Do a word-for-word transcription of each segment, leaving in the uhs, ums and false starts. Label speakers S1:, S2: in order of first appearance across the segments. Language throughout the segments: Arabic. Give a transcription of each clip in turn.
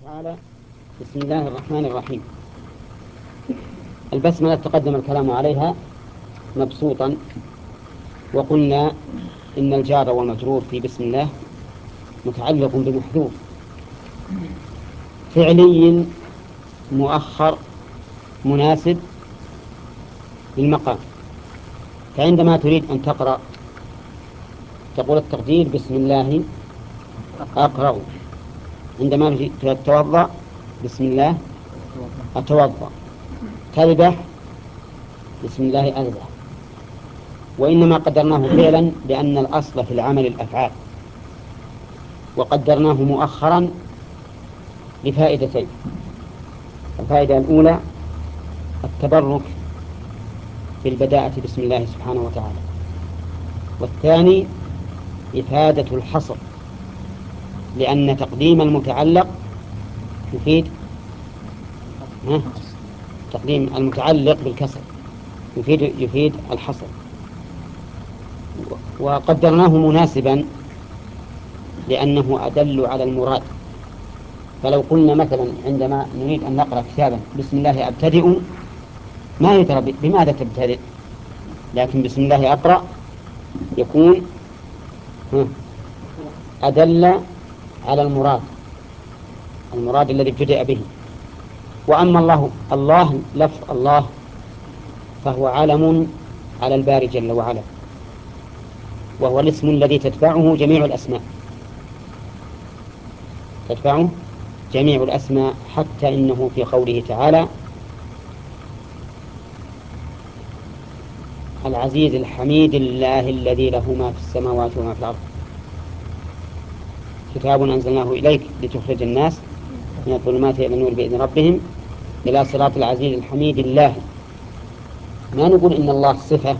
S1: تعالى. بسم الله الرحمن الرحيم. البسملة تقدم الكلام عليها مبسوطا، وقلنا إن الجار والمجرور في بسم الله متعلق بمحذوف فعلي مؤخر مناسب للمقام. فعندما تريد أن تقرأ تقول التقدير بسم الله أقرأ. عندما تتوضأ بسم الله أتوضأ. تذبح بسم الله أذبح. وإنما قدرناه فعلا لأن الأصل في العمل الأفعال، وقدرناه مؤخرا لفائدتين. الفائدة الأولى التبرك بالبداءة بسم الله سبحانه وتعالى، والثاني إفادة الحصر، لأن تقديم المتعلق يفيد ها؟ تقديم المتعلق بالكسر يفيد يفيد الحصر. وقدرناه مناسبا لأنه أدل على المراد. فلو قلنا مثلا عندما نريد أن نقرأ كتابا بسم الله أبتدئ، ما يدرى بماذا تبتدئ، لكن بسم الله أقرأ يكون أدل على المراد المراد الذي ابتدأ به. وأما الله الله لفظ الله فهو علم على الباري جل وعلا، وهو الاسم الذي تتبعه جميع الأسماء تتبعه جميع الأسماء حتى إنه في قوله تعالى العزيز الحميد الله الذي له ما في السماوات وما في الأرض، كتاب أنزلناه إليك لتخرج الناس من الظلمات إلى النور بإذن ربهم إلى صراط العزيز الحميد الله. ما نقول إن الله صفة،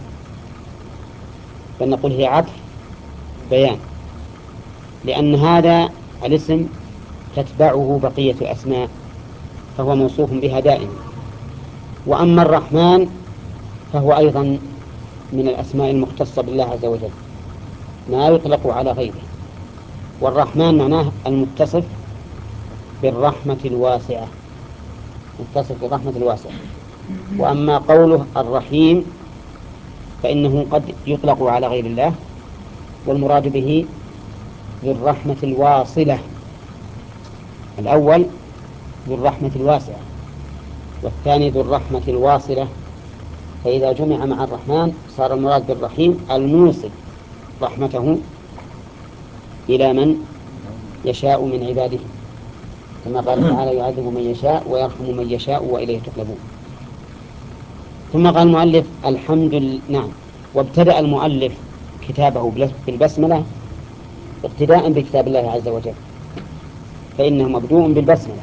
S1: بل نقول هي عطف بيان، لأن هذا الاسم تتبعه بقية الأسماء فهو موصوف بها دائما. وأما الرحمن فهو أيضا من الأسماء المختصة بالله عز وجل، ما يطلق على غيره. والرحمن معناه المتصف بالرحمة الواسعة متصف بالرحمة الواسعة. وأما قوله الرحيم فإنه قد يطلق على غير الله، والمراد به ذو الرحمة الواصلة. الأول ذو الرحمة الواسعة، والثاني ذو الرحمة الواصلة. فإذا جمع مع الرحمن صار المراد بالرحيم الموصل رحمته إلى من يشاء من عباده، كما قال تعالى يعذب من يشاء ويرحم من يشاء وإليه تقلبون. ثم قال المؤلف الحمد لله. نعم. وابتدأ المؤلف كتابه بالبسملة اقتداء بكتاب الله عز وجل، فإنه مبدوء بالبسملة،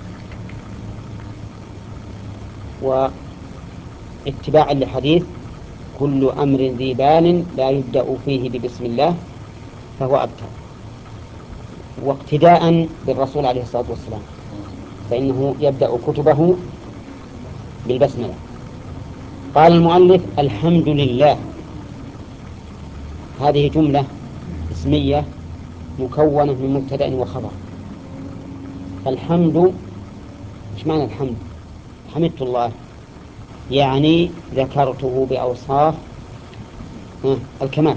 S1: واتباعا لحديث كل أمر ذي بال لا يبدأ فيه ببسم الله فهو أبتر، واقتداء بالرسول عليه الصلاة والسلام، فإنه يبدأ كتبه بالبسملة. قال المؤلف الحمد لله، هذه جملة اسمية مكونة من مبتدأ وخبر. فالحمد، إيش معنى الحمد؟ حمدت الله يعني ذكرته بأوصاف الكمال.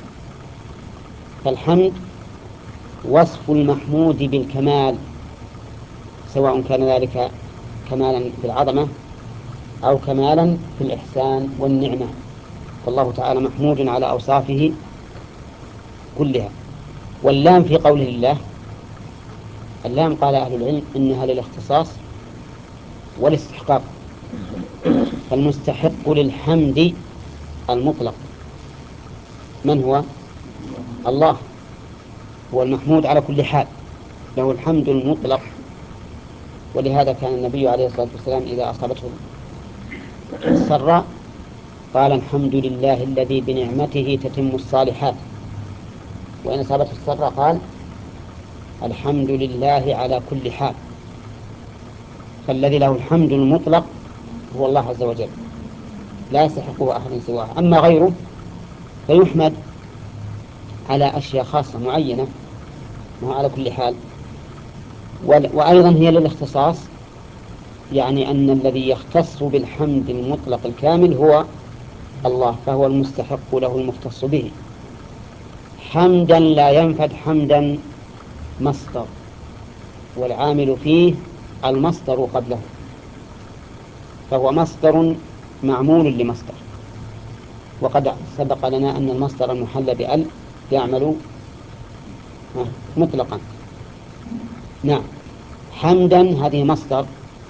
S1: فالحمد وصف المحمود بالكمال، سواء كان ذلك كمالا في العظمة أو كمالا في الإحسان والنعمة، والله تعالى محمود على أوصافه كلها. واللام في قوله الله، اللام قال أهل العلم إنها للاختصاص والاستحقاق، فالمستحق للحمد المطلق من هو؟ الله، هو المحمود على كل حال، له الحمد المطلق. ولهذا كان النبي عليه الصلاة والسلام إذا أصابته السراء قال الحمد لله الذي بنعمته تتم الصالحات، وإن أصابته السراء قال الحمد لله على كل حال. فالذي له الحمد المطلق هو الله عز وجل، لا يستحقه أحد سواه. أما غيره فيحمد على أشياء خاصة معينة، ما على كل حال. وأيضا هي للاختصاص، يعني أن الذي يختص بالحمد المطلق الكامل هو الله، فهو المستحق له المختص به. حمدا لا ينفد حمدا مصدر، والعامل فيه المصدر قبله، فهو مصدر معمول لمصدر، وقد سبق لنا أن المصدر المحل بأل يعمل مطلقا. نعم. حمدا هذه مصدر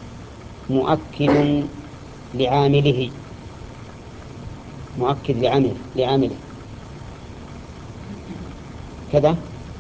S1: مؤكد لعامله، مؤكد لعامله لعامله كذا.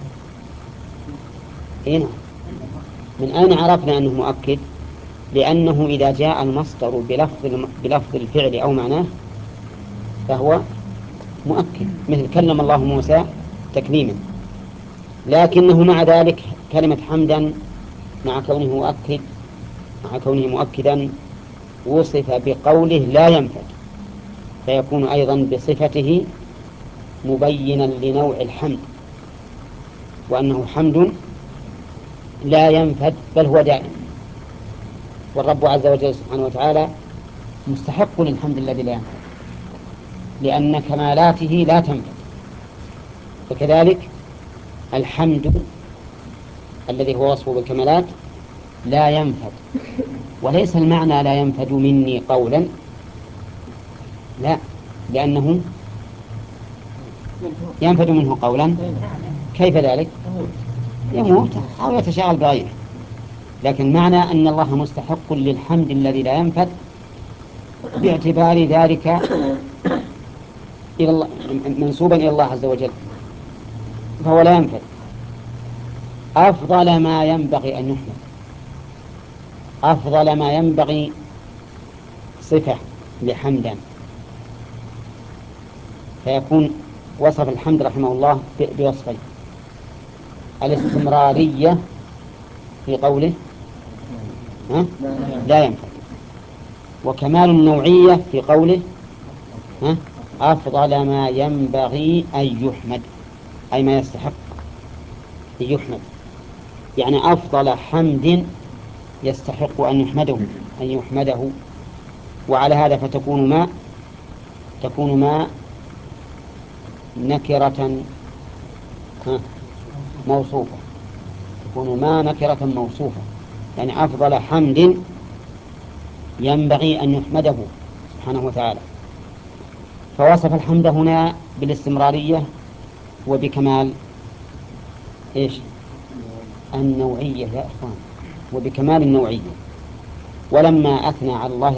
S1: هنا من أين عرفنا أنه مؤكد؟ لأنه إذا جاء المصدر بلفظ بلفظ الفعل أو معناه فهو مؤكد، مثل كلم الله موسى تكليما. لكنه مع ذلك كلمة حمدا مع كونه مؤكد مع كونه مؤكدا وصف بقوله لا ينفد، فيكون أيضا بصفته مبينا لنوع الحمد، وأنه حمد لا ينفد بل هو دائم. والرب عز وجل سبحانه وتعالى مستحق للحمد الذي لا ينفد، لأن كمالاته لا تنفد. فكذلك الحمد الذي هو وصفه بالكمالات لا ينفد، وليس المعنى لا ينفد مني قولا، لا، لأنه ينفد منه قولا. كيف ذلك؟ يموت أو يتشاغل بغيره. لكن معنى أن الله مستحق للحمد الذي لا ينفد باعتبار ذلك إلى الله، منسوبا إلى الله عز وجل، فهو لا ينفد. أفضل ما ينبغي أن يحمد، أفضل ما ينبغي صفة لحمدا، فيكون وصف الحمد رحمه الله بوصفين: الاستمرارية في قوله ها؟ لا ينفد، وكمال النوعية في قوله ها؟ أفضل ما ينبغي أن يحمد، أي ما يستحق أن يحمد، يعني أفضل حمد يستحق أن يحمده أن يحمده. وعلى هذا فتكون ما تكون ما نكرة موصوفة، تكون ما نكرة موصوفة، يعني أفضل حمد ينبغي أن يحمده سبحانه وتعالى. فوصف الحمد هنا بالاستمرارية وبكمال إيش؟ النوعية يا إخوان، وبكمال النوعية. ولما أثنى على الله